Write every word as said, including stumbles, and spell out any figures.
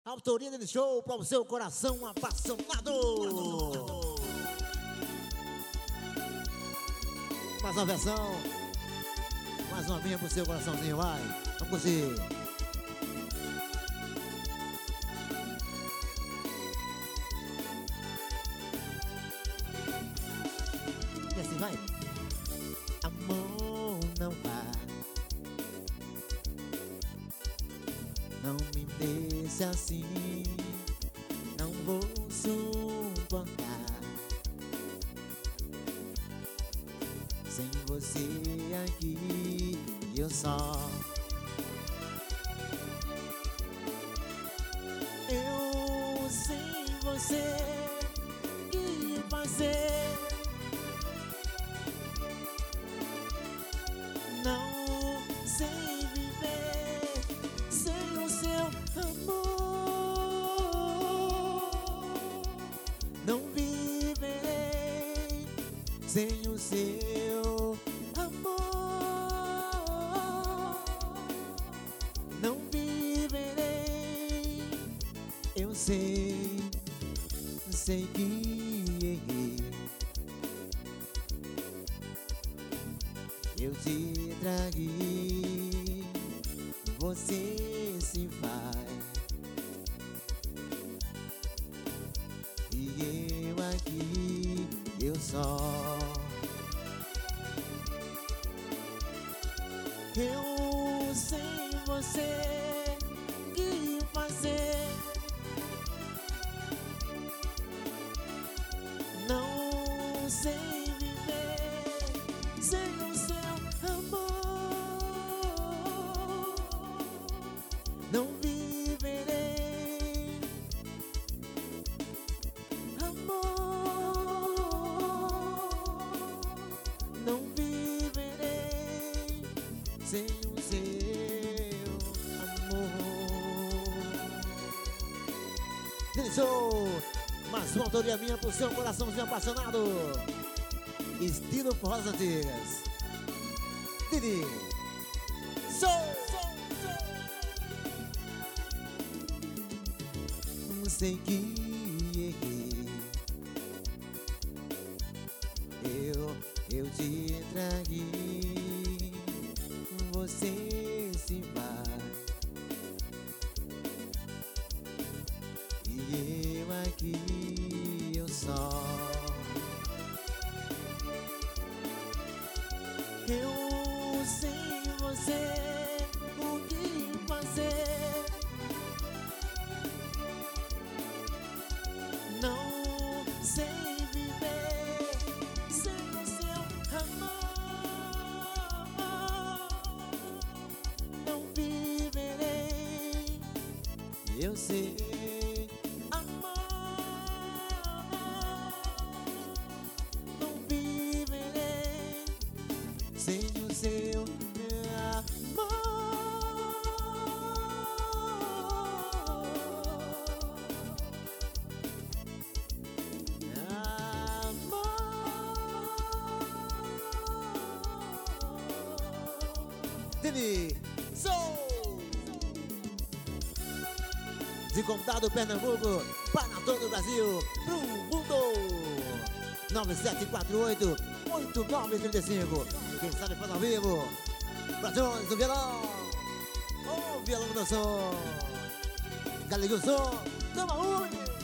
Autoria dele show para o seu coração apaixonado. Mais uma versão. Mais uma minha pro seu coraçãozinho, vai. Vamos curtir. E assim vai. Amor, não vá, não me deixe assim, não vou suportar sem você aqui, eu só eu sem você que fazer. Não sei viver sem o seu amor. Não viverei sem o seu amor. Não viverei. Eu sei, sei que errei. Eu te traí, você se vai, e eu aqui, eu só. Eu sem você, que fazer? Não sei viver sem o seu amor. Não viverei, amor. Não viverei sem o seu amor. Deixou mais uma autoria minha pro seu coraçãozinho apaixonado. Estilo Forrós Antigas. Didi. Sou, sou, sou. Sei que errei. Eu, eu te traí. Você se vai. E eu aqui, eu só. Eu sem você, o que fazer? Não sei viver sem o seu amor. Não viverei, eu sei, amor. Não viverei sem o seu amor. Dini, sou de Condado, Pernambuco, para todo o Brasil, pro mundo. Nove sete quatro oito, oito nove três cinco. Quem sabe faz ao vivo. Brações do violão, o violão do som. Galego som, toma une.